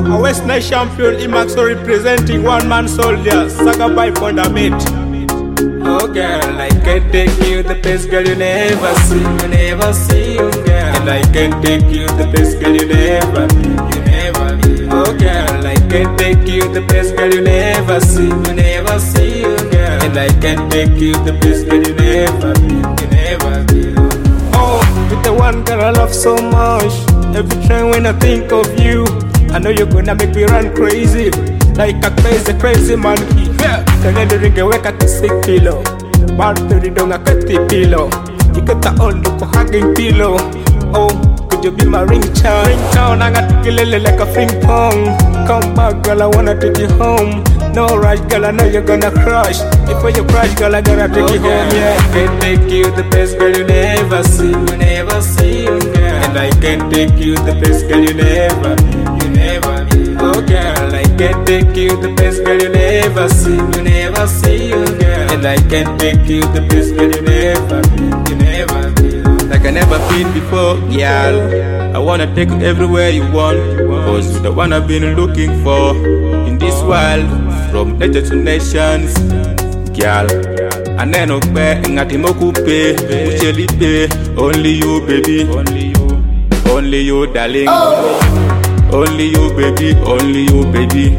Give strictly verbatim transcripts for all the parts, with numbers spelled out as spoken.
a West Night champion, Imaxo representing one man soldier, Saga by Fundament. Oh girl, I can take you the best girl you never see, you never see, oh girl. And I can take you the best girl you never be, you never be. Oh girl, I can take you the best girl you never see, you never see, oh girl. And I can take you the best girl you never be, you never be. Oh, you're the one girl I love so much. Every time when I think of you, I know you're gonna make me run crazy, like a crazy, crazy monkey. Kanendo ringeweka kisikilo, bado ridonga kati pillow. Ikata all ko hugging pillow. Oh, could you be my ringtone? Ringtone, I got kilele like a ping pong. Come back, girl, I wanna take you home. No rush, girl, I know you're gonna crush. Before you crush, girl, I gotta take you home. Yeah, I can take you the best girl you never see, you never see, oh girl. And I can take you the best girl you never be, you never be. Oh girl, I can take you the best girl you never see, you never see, oh girl. And I can take you the best girl you never be, you never be. Like I never been before, girl. I wanna take you everywhere you want, cause you're the one I've been looking for in this world, from nature to nations, girl. And then okay, ngati mokupe, uchelipe, only you, baby, only you, only you, darling. Oh. Only you, baby, only you, baby.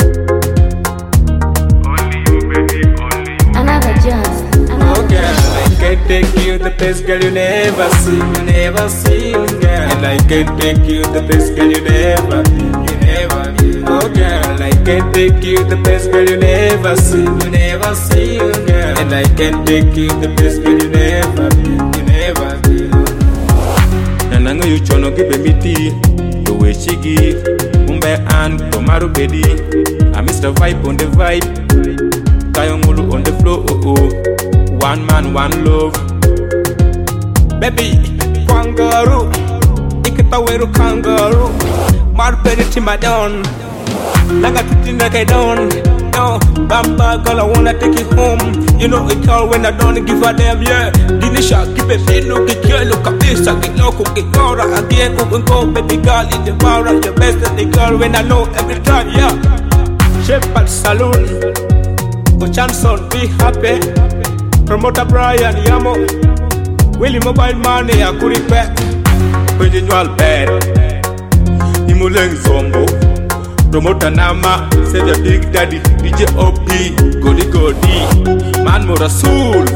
Only you, baby, only you. Another just, another oh, girl, I can take you the best girl you never see, you never see, oh, girl. And I can take you the best girl you never be, you never be. Oh girl, I can take you the best girl you never see, you never see, oh girl. And I can take you the best girl you never be, you never be. Nananga you chono give me tea. The way she give, umbe and tomato bedi. I Mister Vibe on the vibe, Kayongulu on the floor. Oh oh, one man, one love. Baby, kangaroo, ikitaweru kangaroo. Marperi timadon, laga tutinda kaidon. No, bamba girl, I wanna take you home. You know it all when I don't give a damn, yeah. Dinisha, keep it fit, look at you, look at this, I get loco, get gora, again, go and go, baby girl, in the bar, your best at the girl when I know every time, yeah. Shepherd Saloon, go Chanson, be happy. Promoter Brian Yamo, Willie Mobile Money, I could it back. Original bed, Imuleng Zombo. Promoter Nama, say the Big Daddy, D J O P, Godi Godi, Man Mo Rasool.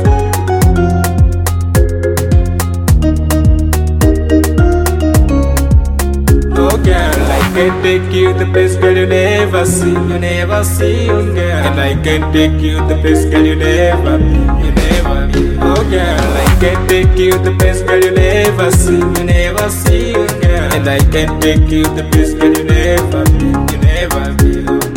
Oh girl, I can take you the best girl you never see, you never see, oh girl. And I can take you the best girl you never be, you never be. Oh girl, I can take you the best girl you never see, you never see, oh girl. And I can take you the best girl you never be, you never be.